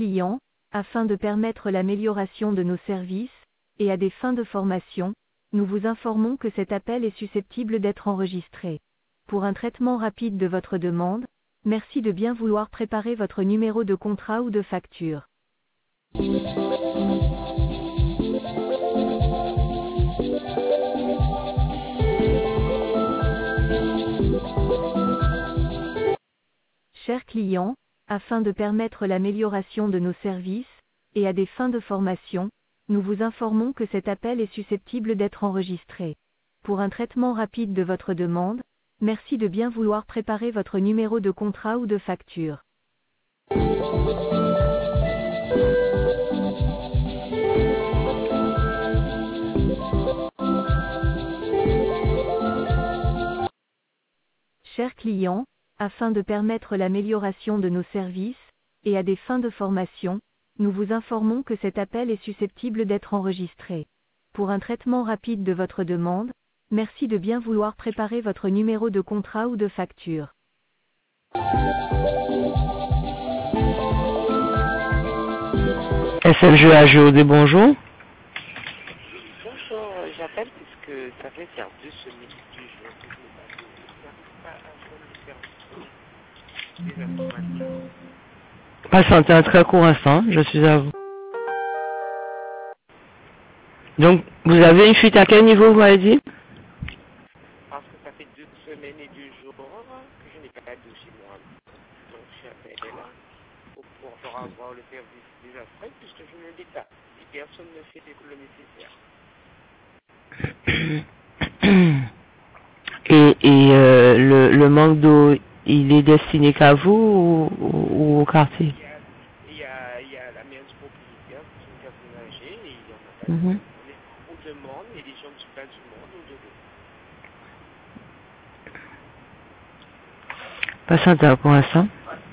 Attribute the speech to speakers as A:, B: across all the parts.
A: clients, afin de permettre l'amélioration de nos services, et à des fins de formation, nous vous informons que cet appel est susceptible d'être enregistré. Pour un traitement rapide de votre demande, merci de bien vouloir préparer votre numéro de contrat ou de facture. Chers clients, afin de permettre l'amélioration de nos services, et à des fins de formation, nous vous informons que cet appel est susceptible d'être enregistré. Pour un traitement rapide de votre demande, merci de bien vouloir préparer votre numéro de contrat ou de facture. Chers clients, afin de permettre l'amélioration de nos services, et à des fins de formation, nous vous informons que cet appel est susceptible d'être enregistré. Pour un traitement rapide de votre demande, merci de bien vouloir préparer votre numéro de contrat ou de facture.
B: SFGAGOD, bonjour.
C: Bonjour, j'appelle puisque ça fait faire 2 semaines du jour que je n'arrive pas à faire des informations.
B: Patientez un très court instant, je suis à vous. Donc, vous avez une fuite à quel niveau, vous m'avez dit?
C: Parce que ça fait 2 semaines et 2 jours que je n'ai pas d'eau chez moi. Donc j'appelle là pour pouvoir avoir le service des frais puisque je ne l'ai pas. Et personne ne fait le nécessaire.
B: Le manque d'eau, il est destiné qu'à vous ou au quartier?
C: Il y a la maison propriétaire, c'est une personne âgée et il y en a pas.
B: Mhm.
C: On est beaucoup de monde et les gens ne sont pas du monde ou de l'eau.
B: Patientez un court instant.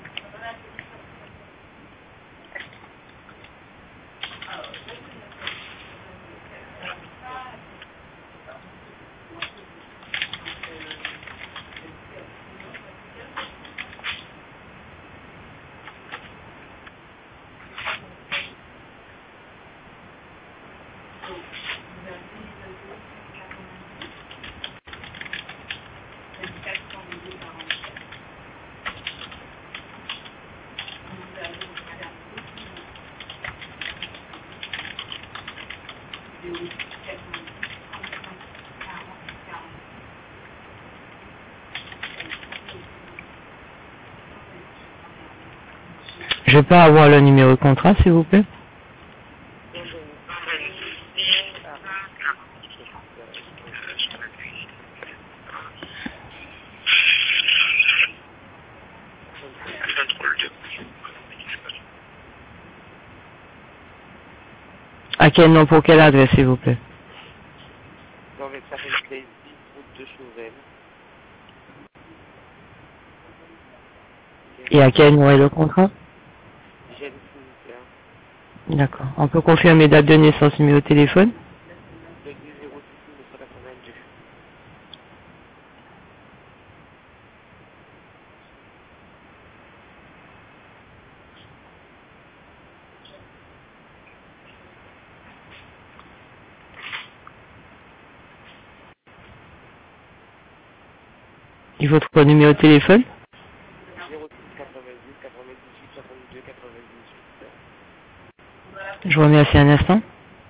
B: Je peux avoir le numéro de contrat, s'il vous plaît? À quel nom, pour quelle adresse, s'il vous plaît?
C: Dans le service des 10 route de Chauvel.
B: Et à quel numéro de contrat?
C: J'ai le cimetière.
B: D'accord. On peut confirmer date de naissance, numéro de téléphone?
C: Le 10 06 1982.
B: Et votre numéro de téléphone?
C: 06 90 98 62 98.
B: Je vous remercie un instant.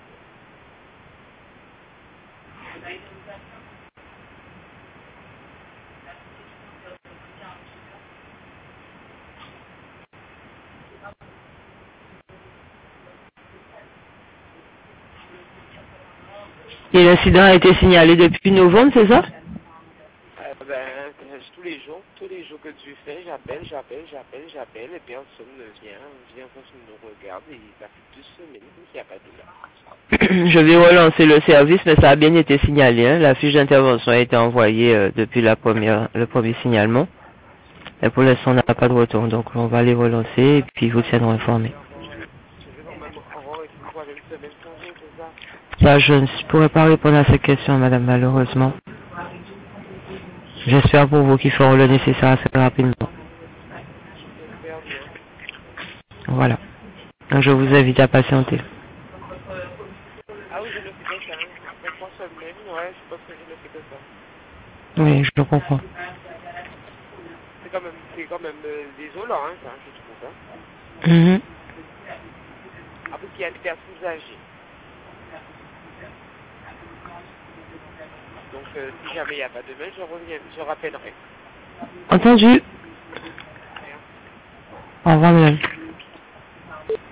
B: Et l'incident a été signalé depuis novembre, c'est ça?
C: Tous les jours que tu fais, j'appelle, et personne ne vient parce qu'on nous regarde, et ça fait 2 semaines qu'il n'y a pas de là.
B: Je vais relancer le service, mais ça a bien été signalé, hein. La fiche d'intervention a été envoyée depuis le premier signalement. Et pour l'instant, on n'a pas de retour, donc on va les relancer, et puis vous tiendrons informés.
C: Je vais normalement avoir une troisième semaine congé, c'est ça?
B: Ça, je ne pourrais pas répondre à cette question, madame, malheureusement. J'espère pour vous qu'ils feront le nécessaire assez rapidement.
C: J'espère bien.
B: Voilà. Donc je vous invite à patienter.
C: Ah oui, je le fais comme ça. Hein. Après 3 semaines, ouais, je pense que je le fais comme ça.
B: Oui, je comprends.
C: C'est quand même désolant, hein, ça, je trouve. Hein.
B: Mhm.
C: Après qu'il y a des personnes âgées. Donc, si jamais il n'y a pas de mail, je rappellerai.
B: Entendu.
C: Merci.
B: Au revoir, madame.